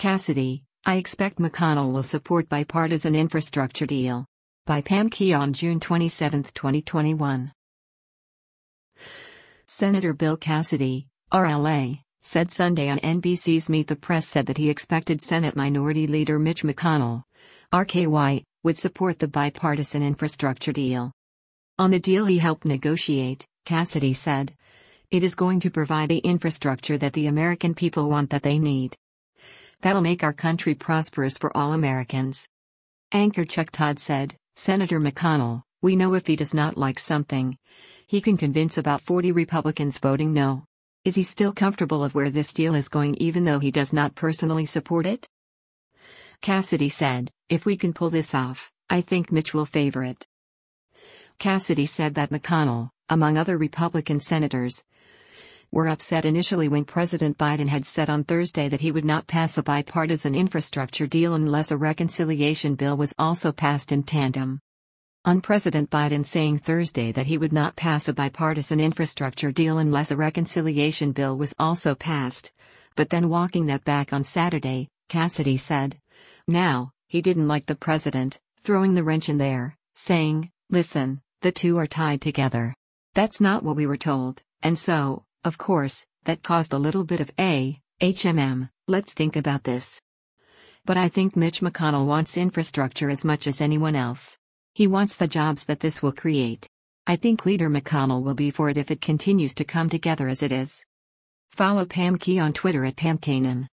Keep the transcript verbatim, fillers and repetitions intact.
Cassidy, I expect McConnell will support bipartisan infrastructure deal. By Pam Key on June twenty-seventh, twenty twenty-one. Senator Bill Cassidy, R L A, said Sunday on N B C's Meet the Press said that he expected Senate Minority Leader Mitch McConnell, R K Y, would support the bipartisan infrastructure deal. On the deal he helped negotiate, Cassidy said, "It is going to provide the infrastructure that the American people want, that they need. That'll make our country prosperous for all Americans." Anchor Chuck Todd said, "Senator McConnell, we know if he does not like something, he can convince about forty Republicans voting no. Is he still comfortable of where this deal is going even though he does not personally support it?" Cassidy said, "If we can pull this off, I think Mitch will favor it." Cassidy said that McConnell, among other Republican senators, were upset initially when President Biden had said on Thursday that he would not pass a bipartisan infrastructure deal unless a reconciliation bill was also passed in tandem. On President Biden saying Thursday that he would not pass a bipartisan infrastructure deal unless a reconciliation bill was also passed, but then walking that back on Saturday, Cassidy said, now, he didn't like the president, throwing the wrench in there, saying, "Listen, the two are tied together. That's not what we were told, and so, of course, that caused a little bit of a H M M, let's think about this. But I think Mitch McConnell wants infrastructure as much as anyone else. He wants the jobs that this will create. I think Leader McConnell will be for it if it continues to come together as it is." Follow Pam Key on Twitter at Pam Kanan.